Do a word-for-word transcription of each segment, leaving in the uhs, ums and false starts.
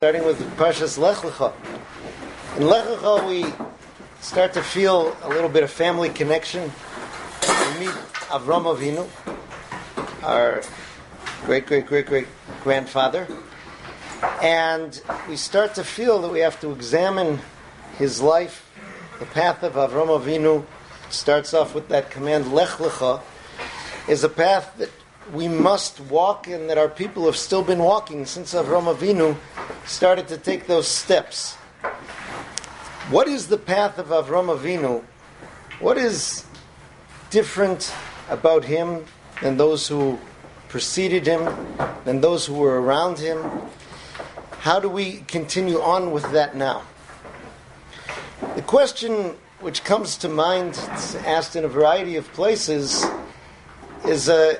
Starting with Parshas Lech Lecha. In Lech Lecha, we start to feel a little bit of family connection. We meet Avram Avinu, our great, great, great, great grandfather, and we start to feel that we have to examine his life. The path of Avram Avinu starts off with that command Lech Lecha, is a path that we must walk and that our people have still been walking since Avram Avinu started to take those steps. What is the path of Avram Avinu? What is different about him than those who preceded him, than those who were around him? How do we continue on with that now? The question which comes to mind, it's asked in a variety of places, is a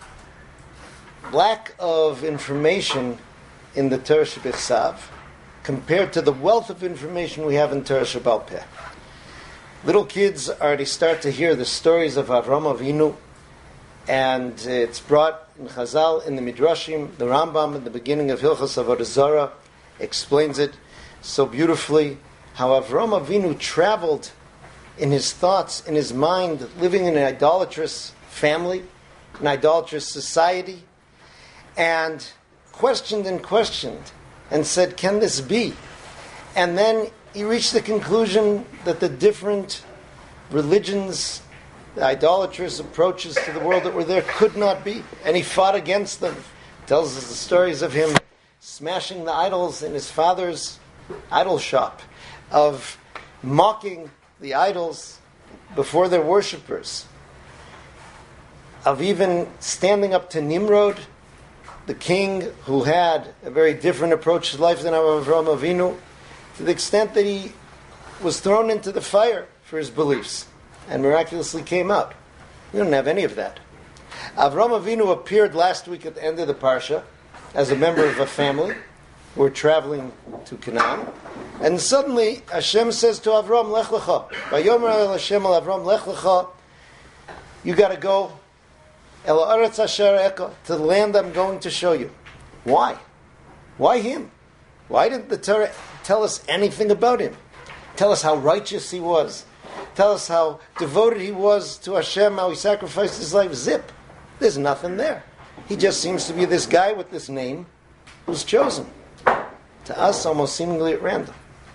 lack of information in the Torah Shebechsav compared to the wealth of information we have in Torah Shebal Peh. Little kids already start to hear the stories of Avram Avinu, and it's brought in Chazal, in the Midrashim. The Rambam, in the beginning of Hilchos Avodah Zarah, explains it so beautifully, how Avram Avinu traveled in his thoughts, in his mind, living in an idolatrous family, an idolatrous society, and questioned and questioned and said, can this be? And then he reached the conclusion that the different religions, the idolatrous approaches to the world that were there could not be. And he fought against them. Tells us the stories of him smashing the idols in his father's idol shop, of mocking the idols before their worshippers, of even standing up to Nimrod, the king who had a very different approach to life than Avram Avinu, to the extent that he was thrown into the fire for his beliefs and miraculously came out. We don't have any of that. Avram Avinu appeared last week at the end of the Parsha as a member of a family who were traveling to Canaan, and suddenly Hashem says to Avram, Lech Lecha. Vayomer el Hashem el Avram, Lech Lecha. You got to go El Haaretz Asher Eka, to the land I'm going to show you. Why? Why him? Why didn't the Torah tell us anything about him? Tell us how righteous he was. Tell us how devoted he was to Hashem, how he sacrificed his life. Zip. There's nothing there. He just seems to be this guy with this name who's chosen. To us, almost seemingly at random.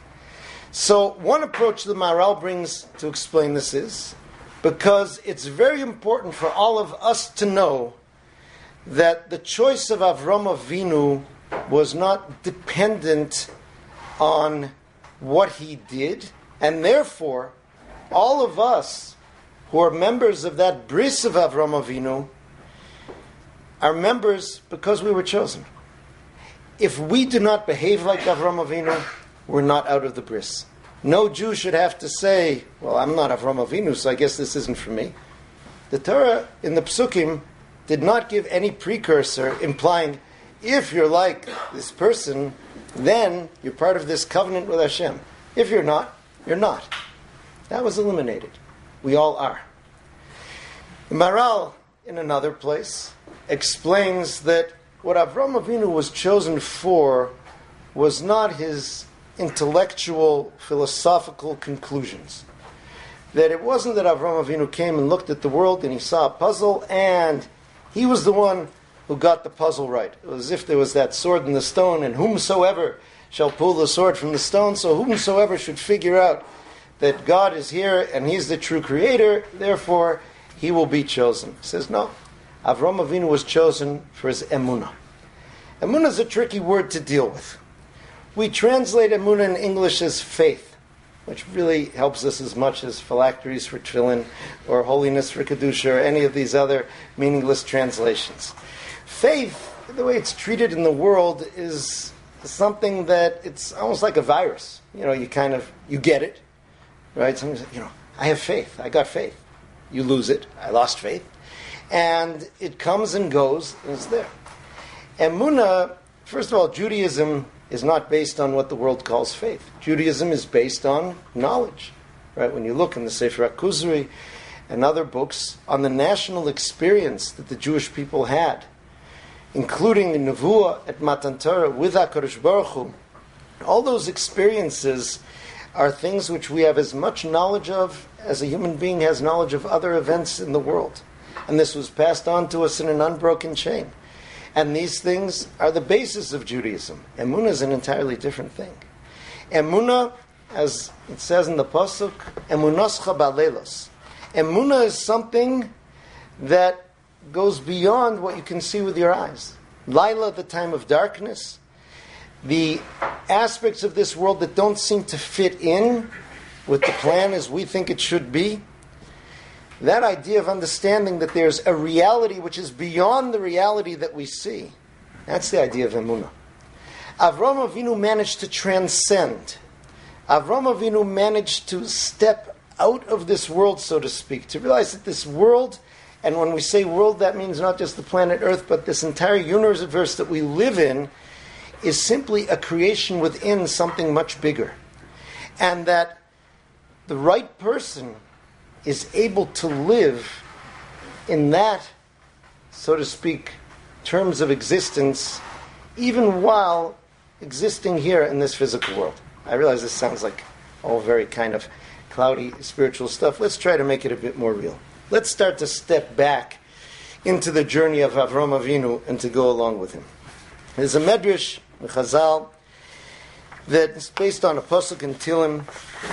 So one approach the Maharal brings to explain this is, because it's very important for all of us to know that the choice of Avram Avinu was not dependent on what he did, and therefore, all of us who are members of that bris of Avram Avinu are members because we were chosen. If we do not behave like Avram Avinu, we're not out of the bris. No Jew should have to say, well, I'm not Avram Avinu, so I guess this isn't for me. The Torah in the Psukim did not give any precursor implying, if you're like this person, then you're part of this covenant with Hashem. If you're not, you're not. That was eliminated. We all are. The Maharal, in another place, explains that what Avram Avinu was chosen for was not his intellectual, philosophical conclusions. That it wasn't that Avram Avinu came and looked at the world and he saw a puzzle and he was the one who got the puzzle right. It was as if there was that sword in the stone, and whomsoever shall pull the sword from the stone, so whomsoever should figure out that God is here and he's the true creator, therefore he will be chosen. He says, no. Avram Avinu was chosen for his emunah. Emunah is a tricky word to deal with. We translate emunah in English as faith, which really helps us as much as phylacteries for tefillin or holiness for kedusha or any of these other meaningless translations. Faith, the way it's treated in the world, is something that it's almost like a virus. You know, you kind of, you get it, right? Somebody's like, you know, I have faith, I got faith. You lose it, I lost faith. And it comes and goes, and it's there. Emunah, first of all, Judaism is not based on what the world calls faith. Judaism is based on knowledge. Right? When you look in the Sefer HaKuzri and other books on the national experience that the Jewish people had, including the Nevuah at Matan Torah with HaKadosh Baruch Hu, All those experiences are things which we have as much knowledge of as a human being has knowledge of other events in the world. And this was passed on to us in an unbroken chain. And these things are the basis of Judaism. Emunah is an entirely different thing. Emunah, as it says in the Pasuk, Emunoscha balelos. Emunah is something that goes beyond what you can see with your eyes. Laila, the time of darkness, the aspects of this world that don't seem to fit in with the plan as we think it should be, that idea of understanding that there's a reality which is beyond the reality that we see, that's the idea of Emunah. Avraham Avinu managed to transcend. Avraham Avinu managed to step out of this world, so to speak, to realize that this world, and when we say world, that means not just the planet Earth, but this entire universe that we live in, is simply a creation within something much bigger. And that the right person is able to live in that, so to speak, terms of existence, even while existing here in this physical world. I realize this sounds like all very kind of cloudy spiritual stuff. Let's try to make it a bit more real. Let's start to step back into the journey of Avraham Avinu and to go along with him. There's a medrash, a chazal, that's based on a pasuk in Tehillim,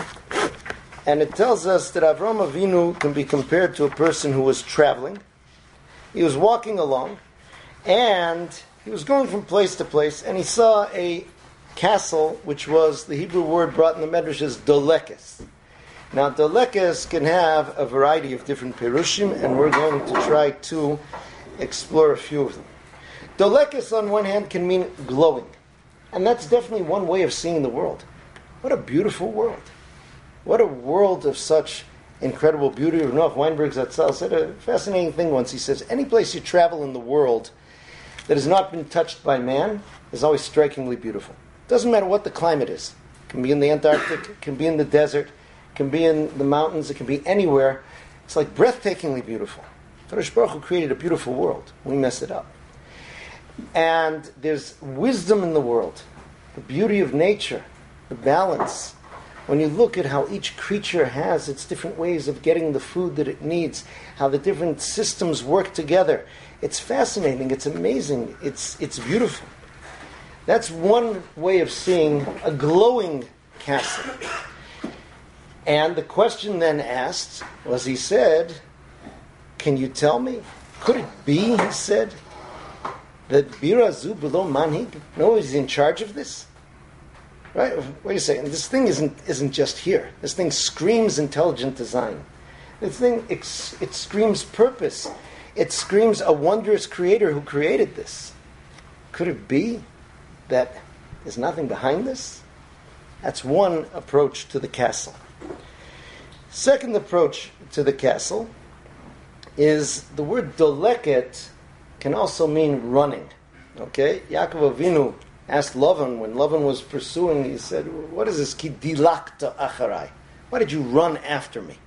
and it tells us that Avraham Avinu can be compared to a person who was traveling. He was walking along, and he was going from place to place, and he saw a castle, which was the Hebrew word brought in the medrash as dolekes. Now, dolekes can have a variety of different perushim, and we're going to try to explore a few of them. Dolekes, on one hand, can mean glowing. And that's definitely one way of seeing the world. What a beautiful world. What a world of such incredible beauty. Noach Weinberg Zatzal said a fascinating thing once. He says, any place you travel in the world that has not been touched by man is always strikingly beautiful. Doesn't matter what the climate is. It can be in the Antarctic, it can be in the desert, it can be in the mountains, it can be anywhere. It's like breathtakingly beautiful. Kadosh Baruch Hu created a beautiful world. We mess it up. And there's wisdom in the world, the beauty of nature, the balance. When you look at how each creature has its different ways of getting the food that it needs, how the different systems work together, it's fascinating, it's amazing, it's it's beautiful. That's one way of seeing a glowing castle. And the question then asked was, he said, can you tell me? Could it be, he said, that Birazu below Manhig, no, he's in charge of this? Right? Wait a second. This thing isn't isn't just here. This thing screams intelligent design. This thing it, it screams purpose. It screams a wondrous creator who created this. Could it be that there's nothing behind this? That's one approach to the castle. Second approach to the castle is the word doleket can also mean running. Okay? Yaakov Avinu asked Lavan, when Lavan was pursuing, he said, what is this? Ki dilakta acharai. Why did you run after me?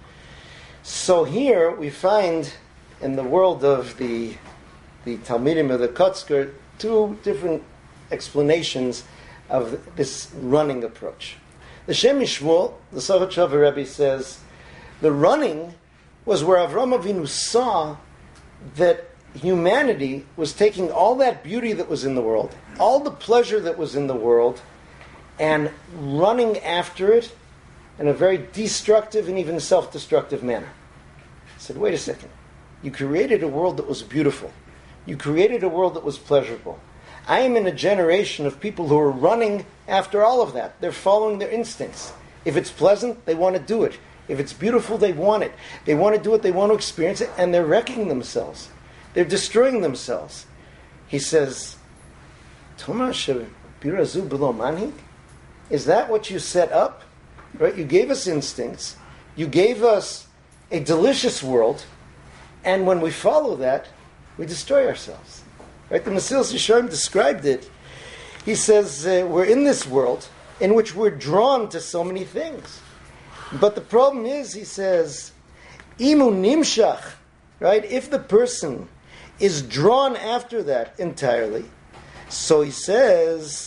So here we find in the world of the the Talmidim of the Kotzker two different explanations of this running approach. The Shem Mishmuel, the Sochatchover Rebbe, says the running was where Avraham Avinu saw that humanity was taking all that beauty that was in the world, all the pleasure that was in the world, and running after it in a very destructive and even self-destructive manner. He said, wait a second. You created a world that was beautiful. You created a world that was pleasurable. I am in a generation of people who are running after all of that. They're following their instincts. If it's pleasant, they want to do it. If it's beautiful, they want it. They want to do it, they want to experience it, and they're wrecking themselves. They're destroying themselves. He says, Tomash birazu below manhig? Is that what you set up? Right? You gave us instincts. You gave us a delicious world. And when we follow that, we destroy ourselves. Right? The Mesilas Yesharim described it. He says, uh, we're in this world in which we're drawn to so many things. But the problem is, he says, imu nimshach, right? If the person is drawn after that entirely, so he says,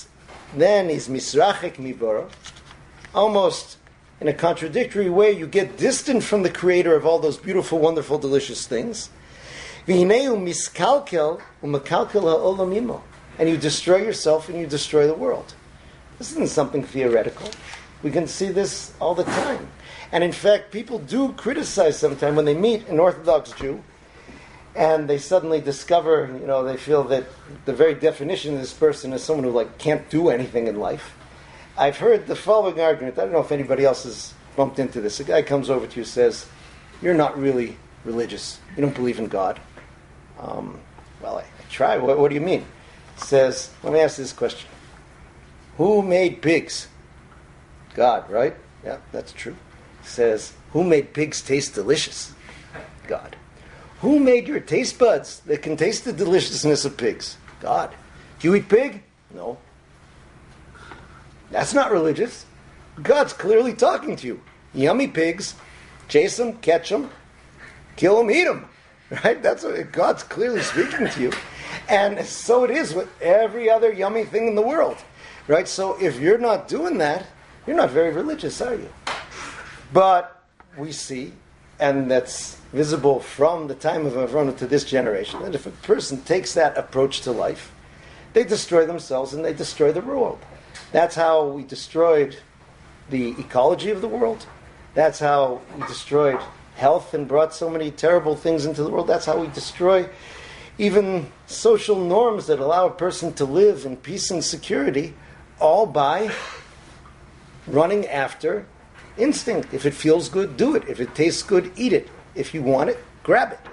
then he's misrachik miboro. Almost in a contradictory way, you get distant from the creator of all those beautiful, wonderful, delicious things. V'hineu miskalkel u'mekalkel ha'olam imo. And you destroy yourself and you destroy the world. This isn't something theoretical. We can see this all the time. And in fact, people do criticize sometimes when they meet an Orthodox Jew and they suddenly discover, you know, they feel that the very definition of this person is someone who like can't do anything in life. I've heard the following argument. I don't know if anybody else has bumped into this. A guy comes over to you and says, you're not really religious. You don't believe in God. Um, well, I, I try. What, what do you mean? He says, let me ask this question. Who made pigs? God, right? Yeah, that's true. He says, who made pigs taste delicious? God. Who made your taste buds that can taste the deliciousness of pigs? God. Do you eat pig? No. That's not religious. God's clearly talking to you. Yummy pigs. Chase them, catch them, kill them, eat them. Right? That's what God's clearly speaking to you. And so it is with every other yummy thing in the world. Right? So if you're not doing that, you're not very religious, are you? But we see, and that's visible from the time of Avrona to this generation, that if a person takes that approach to life, they destroy themselves and they destroy the world. That's how we destroyed the ecology of the world. That's how we destroyed health and brought so many terrible things into the world. That's how we destroy even social norms that allow a person to live in peace and security, all by running after instinct. If it feels good, do it. If it tastes good, eat it. If you want it, grab it.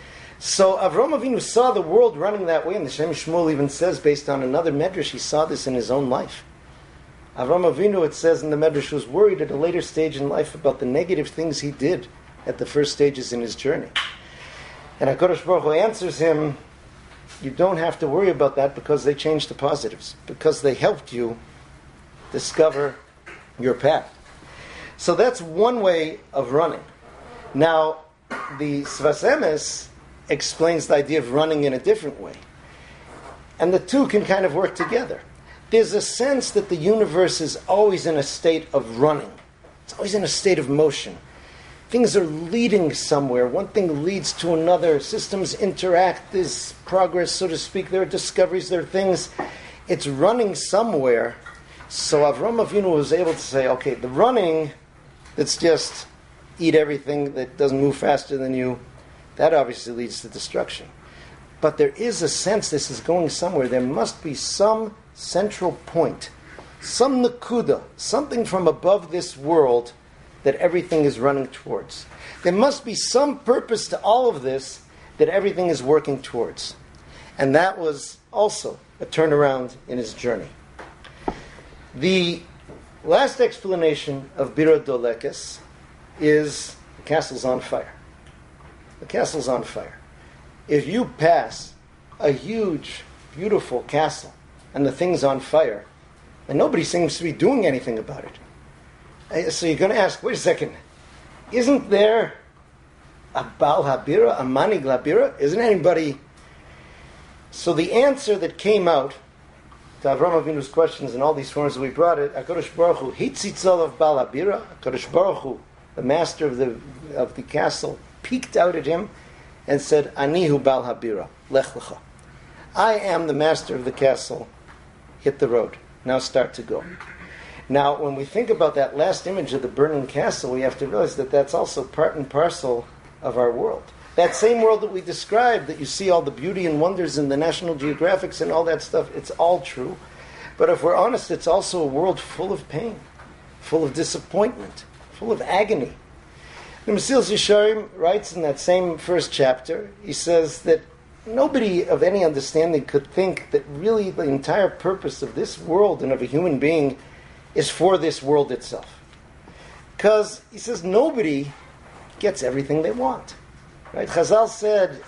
So Avraham Avinu saw the world running that way, and the Shem Shmuel even says, based on another medrash, he saw this in his own life. Avraham Avinu, it says in the medrash, was worried at a later stage in life about the negative things he did at the first stages in his journey. And HaKadosh Baruch Hu answers him, you don't have to worry about that because they changed the positives, because they helped you discover your path. So that's one way of running. Now, the Sfas Emes explains the idea of running in a different way. And the two can kind of work together. There's a sense that the universe is always in a state of running. It's always in a state of motion. Things are leading somewhere. One thing leads to another. Systems interact. There's progress, so to speak. There are discoveries. There are things. It's running somewhere. So Avraham Avinu was able to say, okay, the running that's just eat everything that doesn't move faster than you, that obviously leads to destruction. But there is a sense this is going somewhere. There must be some central point, some nakuda, something from above this world that everything is running towards. There must be some purpose to all of this that everything is working towards. And that was also a turnaround in his journey. The last explanation of Bira Dolekes is the castle's on fire. The castle's on fire. If you pass a huge, beautiful castle and the thing's on fire, and nobody seems to be doing anything about it, so you're going to ask, wait a second, isn't there a Baal Habira, a Manig Labira? Isn't anybody... So the answer that came out to Avraham Avinu's questions and all these forms that we brought it, HaKadosh Baruch Hu, Hitzitzal of Baal Habira, HaKadosh Baruch Hu, the master of the of the castle, peeked out at him and said, Anihu Baal Habira, Lech Lecha. I am the master of the castle. Hit the road. Now start to go. Now, when we think about that last image of the burning castle, we have to realize that that's also part and parcel of our world. That same world that we described, that you see all the beauty and wonders in the National Geographics and all that stuff, it's all true. But if we're honest, it's also a world full of pain, full of disappointment, full of agony. The Mesilas Yesharim writes in that same first chapter, he says that nobody of any understanding could think that really the entire purpose of this world and of a human being is for this world itself. Because, he says, nobody gets everything they want. Right? Chazal said,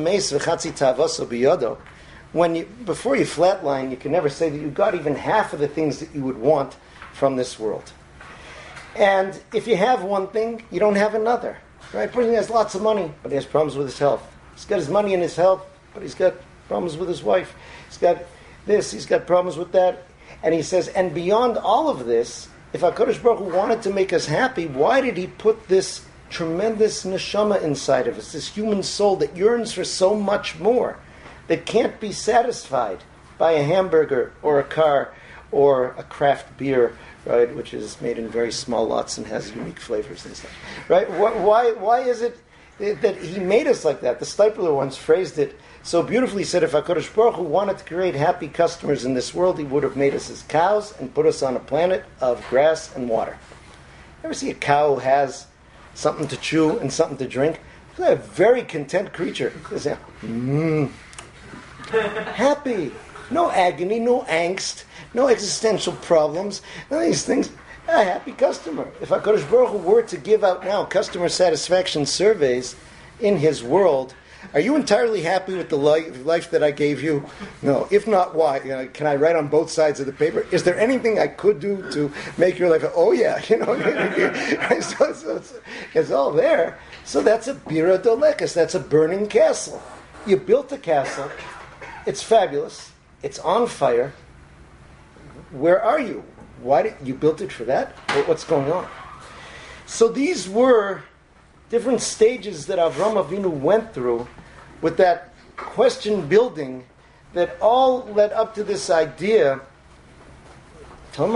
when you, before you flatline, you can never say that you got even half of the things that you would want from this world. And if you have one thing, you don't have another. Right? A person has lots of money, but he has problems with his health. He's got his money and his health, but he's got problems with his wife. He's got this, he's got problems with that. And he says, and beyond all of this, if HaKadosh Baruch Hu wanted to make us happy, why did he put this tremendous neshama inside of us, this human soul that yearns for so much more, that can't be satisfied by a hamburger or a car or a craft beer, right, which is made in very small lots and has unique flavors and stuff, right? Why, why is it that he made us like that? The Steipler once phrased it so beautifully. He said, if HaKadosh Baruch Hu wanted to create happy customers in this world, he would have made us as cows and put us on a planet of grass and water. Ever see a cow who has something to chew and something to drink? It's a very content creature. It's a, mm, happy. No agony, no angst, no existential problems, none of these things. A happy customer. If HaKadosh Baruch Hu were to give out now customer satisfaction surveys in his world, are you entirely happy with the life, life that I gave you? No. If not, why? You know, can I write on both sides of the paper? Is there anything I could do to make your life? Oh yeah, you know, so, so it's, it's all there. So that's a bira dolekas. That's a burning castle. You built a castle. It's fabulous. It's on fire. Where are you? Why did you built it for that? What's going on? So these were different stages that Avram Avinu went through with that question building that all led up to this idea. There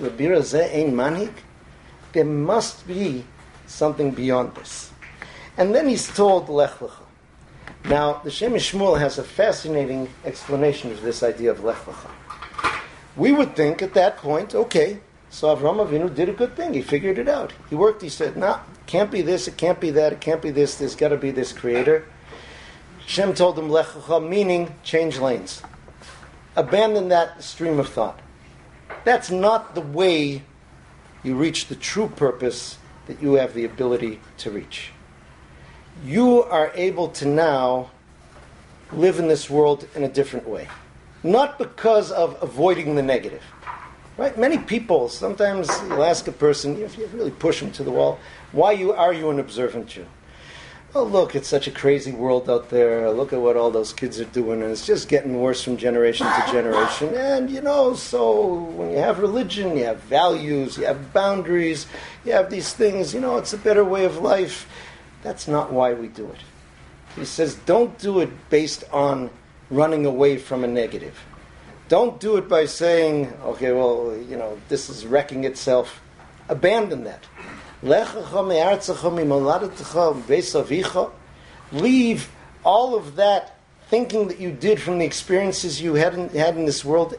must be something beyond this. And then he's told Lech Lecha. Now, the Shem Shmuel has a fascinating explanation of this idea of Lech Lecha. We would think at that point, okay, so Avraham Avinu did a good thing. He figured it out. He worked. He said, no, nah, it can't be this, it can't be that, it can't be this, there's got to be this creator. Shem told him, Lech Lecha, meaning change lanes. Abandon that stream of thought. That's not the way you reach the true purpose that you have the ability to reach. You are able to now live in this world in a different way. Not because of avoiding the negative. Right? Many people, sometimes you'll ask a person, if you really push them to the wall, why you are you an observant Jew? Oh, look, it's such a crazy world out there. Look at what all those kids are doing, and it's just getting worse from generation to generation. And, you know, so when you have religion, you have values, you have boundaries, you have these things, you know, it's a better way of life. That's not why we do it. He says, don't do it based on running away from a negative. Don't do it by saying, okay, well, you know, this is wrecking itself. Abandon that. Leave all of that thinking that you did from the experiences you had in, had in this world.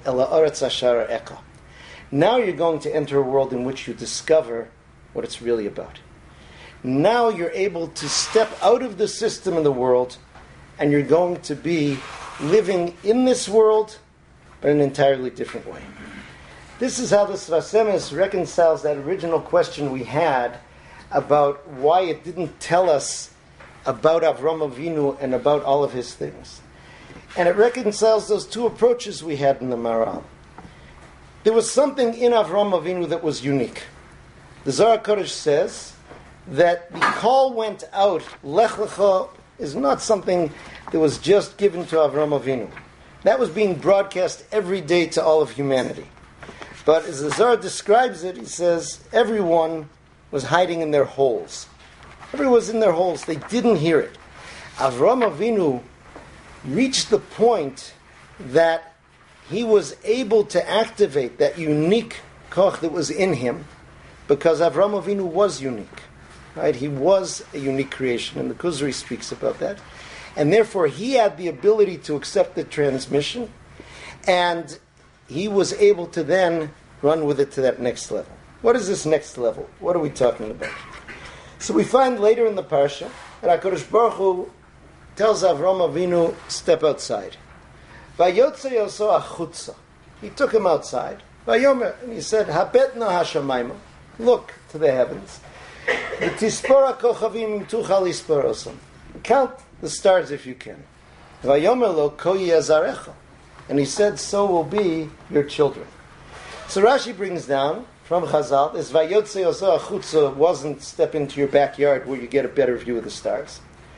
Now you're going to enter a world in which you discover what it's really about. Now you're able to step out of the system in the world, and you're going to be living in this world, but in an entirely different way. This is how the Sfas Emes reconciles that original question we had about why it didn't tell us about Avram Avinu and about all of his things. And it reconciles those two approaches we had in the Maral. There was something in Avram Avinu that was unique. The Zohar Kodesh says that the call went out, Lech Lecha, is not something that was just given to Avram Avinu. That was being broadcast every day to all of humanity. But as the Zohar describes it, he says, everyone was hiding in their holes. Everyone was in their holes. They didn't hear it. Avram Avinu reached the point that he was able to activate that unique koch that was in him, because Avram Avinu was unique. Right? He was a unique creation, and the Kuzri speaks about that. And therefore, he had the ability to accept the transmission, and he was able to then run with it to that next level. What is this next level? What are we talking about? So we find later in the parsha that HaKadosh Baruch Hu tells Avram Avinu, step outside. Vayotze yoso achutza. He took him outside. Vayomer, and he said, Habetna hashamayma. Look to the heavens. V'tispora kochavim tuchal isporosam. Count the stars if you can. Vayomer lo ko yazarecha. And he said, so will be your children. So Rashi brings down from Chazal, this Vayotze yoso achutza wasn't step into your backyard where you get a better view of the stars.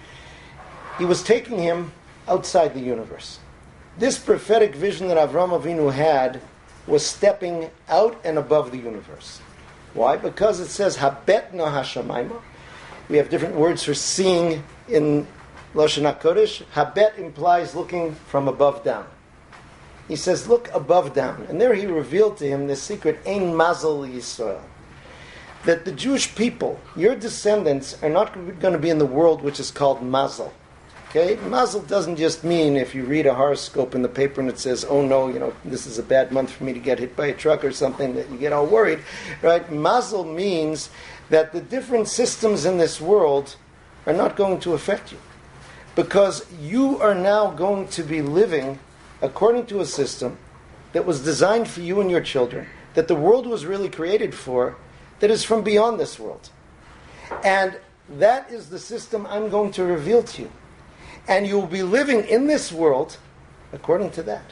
He was taking him outside the universe. This prophetic vision that Avram Avinu had was stepping out and above the universe. Why? Because it says, Habetna hashamayma. We have different words for seeing in Lashon HaKodesh. Habet implies looking from above down. He says, look above down. And there he revealed to him the secret, Ein Mazel Yisrael. That the Jewish people, your descendants, are not going to be in the world which is called Mazel. Okay? Mazel doesn't just mean if you read a horoscope in the paper and it says, oh no, you know, this is a bad month for me to get hit by a truck or something, that you get all worried. Right? Mazel means that the different systems in this world are not going to affect you. Because you are now going to be living according to a system that was designed for you and your children, that the world was really created for, that is from beyond this world. And that is the system I'm going to reveal to you. And you will be living in this world according to that.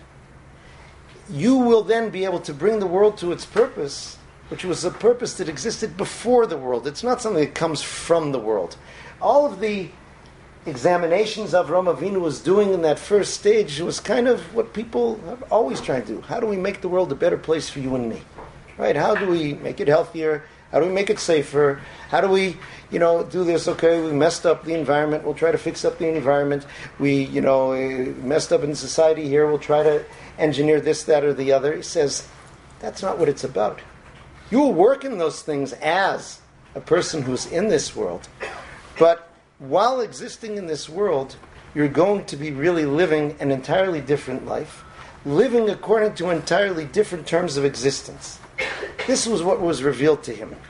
You will then be able to bring the world to its purpose, which was a purpose that existed before the world. It's not something that comes from the world. All of the examinations Avraham Avinu was doing in that first stage was kind of what people have always tried to do. How do we make the world a better place for you and me? Right? How do we make it healthier? How do we make it safer? How do we, you know, do this? Okay, we messed up the environment. We'll try to fix up the environment. We, you know, messed up in society here. We'll try to engineer this, that, or the other. He says, that's not what it's about. You will work in those things as a person who's in this world. But while existing in this world, you're going to be really living an entirely different life, living according to entirely different terms of existence. This was what was revealed to him.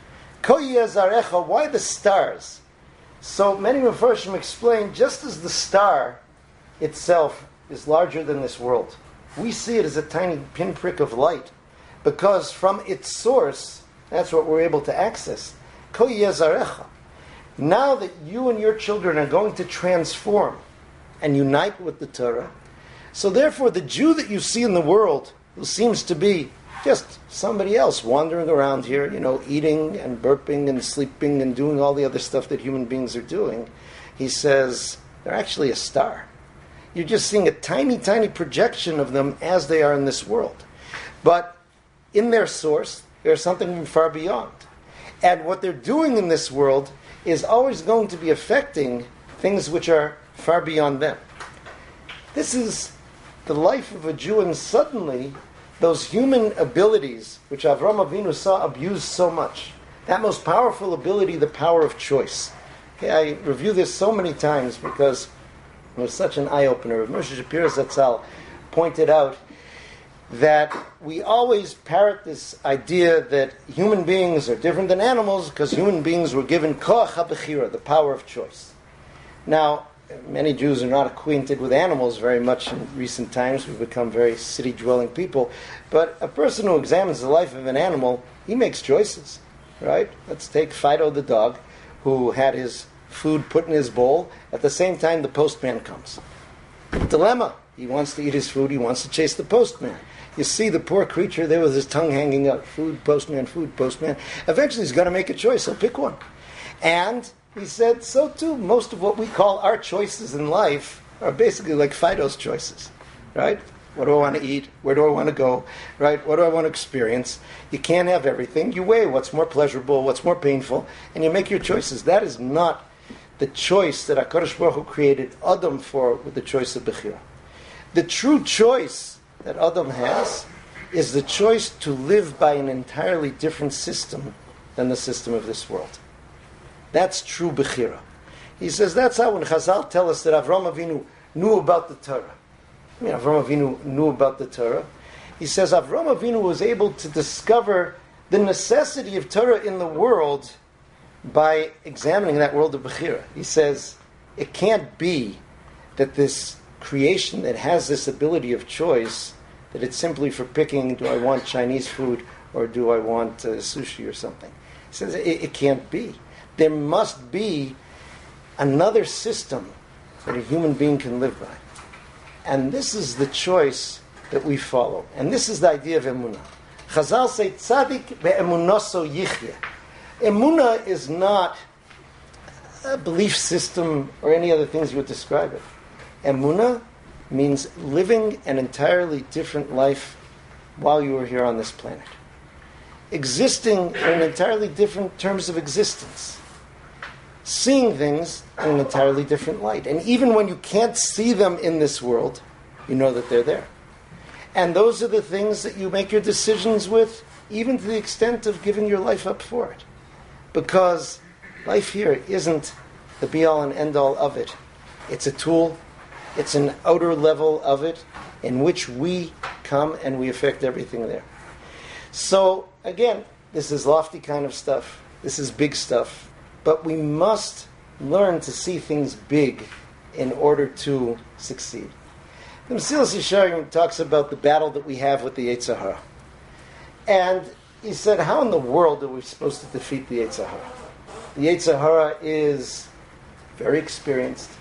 Why the stars? So many Mepharshim explain, just as the star itself is larger than this world, we see it as a tiny pinprick of light, because from its source, that's what we're able to access. Now that you and your children are going to transform and unite with the Torah, so therefore the Jew that you see in the world, who seems to be just somebody else wandering around here, you know, eating and burping and sleeping and doing all the other stuff that human beings are doing, he says, they're actually a star. You're just seeing a tiny, tiny projection of them as they are in this world. But in their source, there's something far beyond. And what they're doing in this world is always going to be affecting things which are far beyond them. This is the life of a Jew, and suddenly those human abilities which Avraham Avinu saw abused so much, that most powerful ability, the power of choice. Okay, I review this so many times because it was such an eye-opener. Moshe Shapiro Zatzal pointed out that we always parrot this idea that human beings are different than animals because human beings were given koach habechira, the power of choice. Now, many Jews are not acquainted with animals very much in recent times. We've become very city-dwelling people. But a person who examines the life of an animal, he makes choices, right? Let's take Fido the dog, who had his food put in his bowl. At the same time, the postman comes. Dilemma. He wants to eat his food. He wants to chase the postman. You see the poor creature there with his tongue hanging out. Food, postman, food, postman. Eventually he's going to make a choice. He'll pick one. And he said, so too, most of what we call our choices in life are basically like Fido's choices. Right? What do I want to eat? Where do I want to go? Right? What do I want to experience? You can't have everything. You weigh what's more pleasurable, what's more painful, and you make your choices. That is not the choice that HaKadosh Baruch Hu created Adam for with the choice of Bechira. The true choice that Adam has is the choice to live by an entirely different system than the system of this world. That's true Bechira. He says that's how when Chazal tell us that Avraham Avinu knew about the Torah. I mean, Avraham Avinu knew about the Torah. He says Avraham Avinu was able to discover the necessity of Torah in the world by examining that world of Bechira. He says it can't be that this creation that has this ability of choice, that it's simply for picking, do I want Chinese food or do I want uh, sushi or something. He says it, it can't be. There must be another system that a human being can live by. And this is the choice that we follow. And this is the idea of emunah. Chazal say, tzadik be'emunoso yichya. Emunah is not a belief system or any other things you would describe it. Emunah means living an entirely different life while you were here on this planet. Existing in entirely different terms of existence. Seeing things in an entirely different light. And even when you can't see them in this world, you know that they're there. And those are the things that you make your decisions with, even to the extent of giving your life up for it. Because life here isn't the be-all and end-all of it. It's a tool. It's an outer level of it in which we come and we affect everything there. So, again, this is lofty kind of stuff. This is big stuff. But we must learn to see things big in order to succeed. The Mesilas Yesharim talks about the battle that we have with the Yetzer Hara. And he said, how in the world are we supposed to defeat the Yetzer Hara? The Yetzer Hara is very experienced.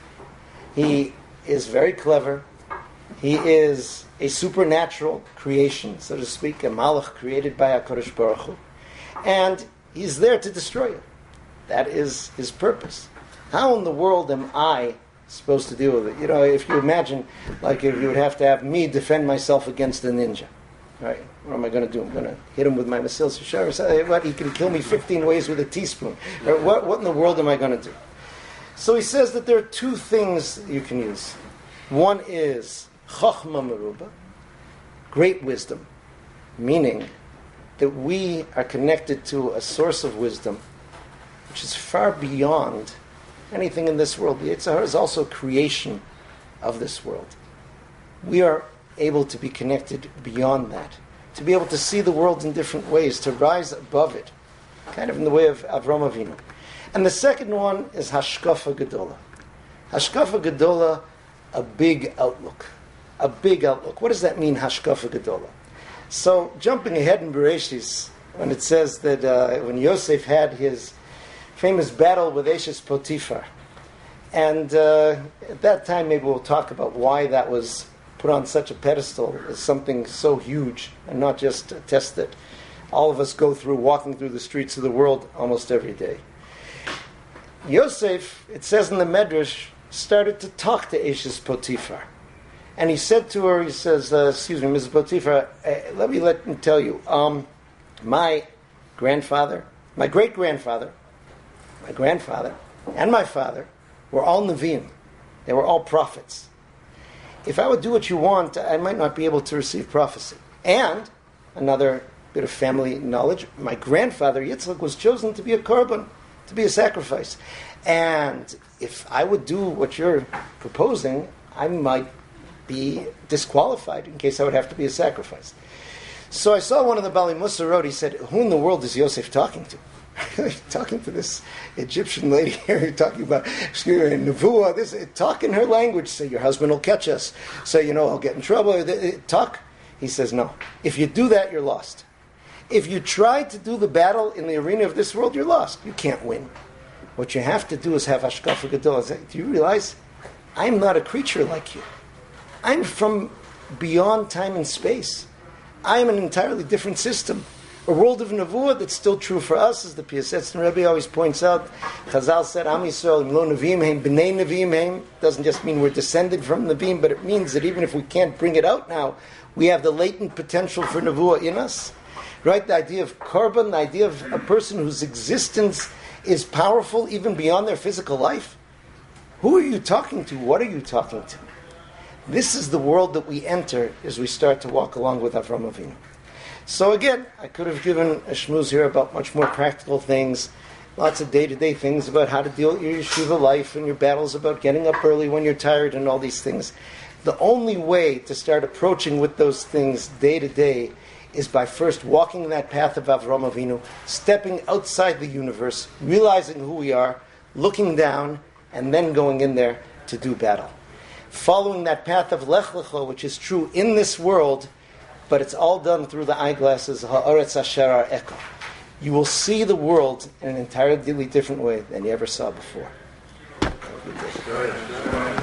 He is very clever. He is a supernatural creation, so to speak, a malach created by HaKadosh Baruch Hu. And he's there to destroy you. That is his purpose. How in the world am I supposed to deal with it? You know, if you imagine, like if you would have to have me defend myself against a ninja. Right? What am I going to do? I'm going to hit him with my Mesilas Yesharim. Say, what? He can kill me fifteen ways with a teaspoon. Right? What, what in the world am I going to do? So he says that there are two things you can use. One is Chochma Meruba, great wisdom, meaning that we are connected to a source of wisdom which is far beyond anything in this world. The Yetzer Hara is also creation of this world. We are able to be connected beyond that, to be able to see the world in different ways, to rise above it, kind of in the way of Avraham Avinu. And the second one is Hashkafa Gedola. Hashkafa Gedola, a big outlook. A big outlook. What does that mean, Hashkafa Gedola? So, jumping ahead in Bereshis, when it says that uh, when Yosef had his famous battle with Eshes Potiphar, and uh, at that time maybe we'll talk about why that was put on such a pedestal as something so huge, and not just a test that all of us go through, walking through the streets of the world almost every day. Yosef, it says in the Medrash, started to talk to Eshes Potiphar. And he said to her, he says, uh, excuse me, Missus Potiphar, uh, let me let me tell you, um, my grandfather, my great-grandfather, my grandfather, and my father were all Nevi'im. They were all prophets. If I would do what you want, I might not be able to receive prophecy. And, another bit of family knowledge, my grandfather, Yitzchak, was chosen to be a korban, to be a sacrifice. And if I would do what you're proposing, I might be disqualified in case I would have to be a sacrifice. So I saw one of the Bali Musa wrote, he said, who in the world is Yosef talking to? Talking to this Egyptian lady here, talking about, excuse me, Nevuah, this, talk in her language, say your husband will catch us, say, you know, I'll get in trouble, talk. He says, no. If you do that, you're lost. If you try to do the battle in the arena of this world, you're lost. You can't win. What you have to do is have Hashkafa Gedola. Do you realize, I'm not a creature like you. I'm from beyond time and space. I am an entirely different system. A world of Nevuah that's still true for us, as the Piasetzner Rebbe always points out. Chazal said, Am Yisrael, Im lo Nevi'im heim, b'nei Nevi'im heim. Doesn't just mean we're descended from Nevi'im, but it means that even if we can't bring it out now, we have the latent potential for Nevuah in us. Right? The idea of korban, the idea of a person whose existence is powerful even beyond their physical life. Who are you talking to? What are you talking to? This is the world that we enter as we start to walk along with Avraham Avinu. So again, I could have given a shmooze here about much more practical things, lots of day-to-day things about how to deal with your yeshiva life and your battles about getting up early when you're tired and all these things. The only way to start approaching with those things day-to-day is by first walking that path of Avraham Avinu, stepping outside the universe, realizing who we are, looking down, and then going in there to do battle. Following that path of Lech Lecho, which is true in this world, but it's all done through the eyeglasses, Ha'aretz Asher Eko. You will see the world in an entirely different way than you ever saw before. Have a good day.